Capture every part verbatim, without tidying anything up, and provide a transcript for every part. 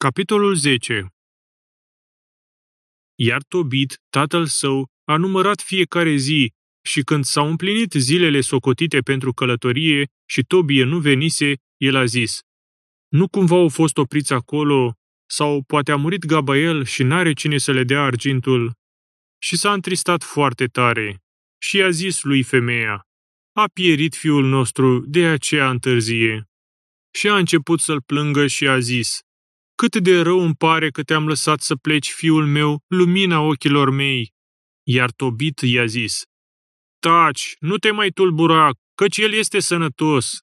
Capitolul zece. Iar Tobit, tatăl său, a numărat fiecare zi și când s-au împlinit zilele socotite pentru călătorie și Tobie nu venise, el a zis: nu cumva au fost opriți acolo, sau poate a murit Gabael și n-are cine să le dea argintul? Și s-a întristat foarte tare și i-a zis lui femeia: a pierit fiul nostru, de aceea întârzie. Și a început să-l plângă și a zis: cât de rău îmi pare că te-am lăsat să pleci, fiul meu, lumina ochilor mei. Iar Tobit i-a zis: taci, nu te mai tulbura, căci el este sănătos.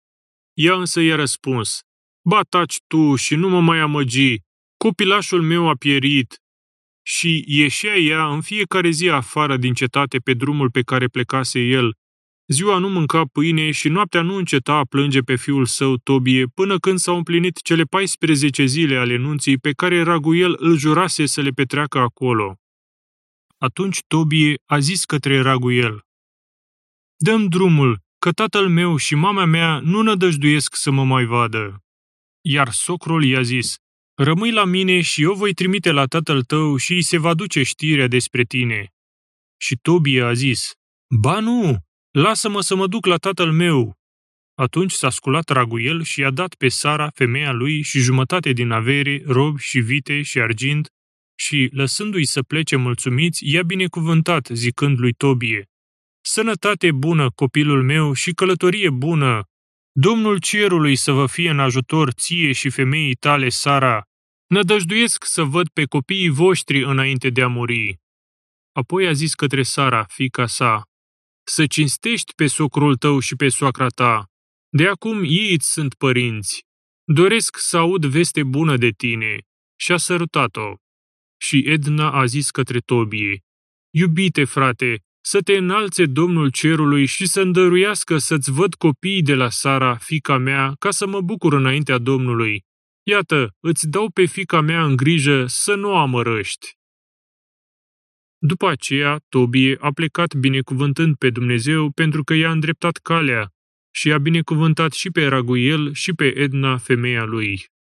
Ea însă i-a răspuns: ba taci tu și nu mă mai amăgi, copilașul meu a pierit. Și ieșea ea în fiecare zi afară din cetate pe drumul pe care plecase el. Ziua nu mânca pâine și noaptea nu înceta a plânge pe fiul său Tobie, până când s-au împlinit cele paisprezece zile ale nunții pe care Raguel îl jurase să le petreacă acolo. Atunci Tobie a zis către Raguel: dă-mi drumul, că tatăl meu și mama mea nu nădăjduiesc să mă mai vadă. Iar socrul i-a zis: rămâi la mine și eu voi trimite la tatăl tău și îi se va duce știrea despre tine. Și Tobie a zis: ba nu! Lasă-mă să mă duc la tatăl meu. Atunci s-a sculat Raguel și i-a dat pe Sara, femeia lui, și jumătate din avere, robi și vite și argint, și, lăsându-i să plece mulțumiți, i-a binecuvântat, zicând lui Tobie: sănătate bună, copilul meu, și călătorie bună! Domnul cerului să vă fie în ajutor ție și femeii tale, Sara! Nădăjduiesc să văd pe copiii voștri înainte de a muri. Apoi a zis către Sara, fiica sa: să cinstești pe socrul tău și pe soacra ta. De acum ei îți sunt părinți. Doresc să aud veste bună de tine. Și a sărutat-o. Și Edna a zis către Tobie: iubite frate, să te înalțe Domnul cerului și să îndăruiască să-ți văd copiii de la Sara, fiica mea, ca să mă bucur înaintea Domnului. Iată, îți dau pe fiica mea în grijă să nu o amărăști. După aceea, Tobie a plecat binecuvântând pe Dumnezeu pentru că i-a îndreptat calea și a binecuvântat și pe Raguel și pe Edna, femeia lui.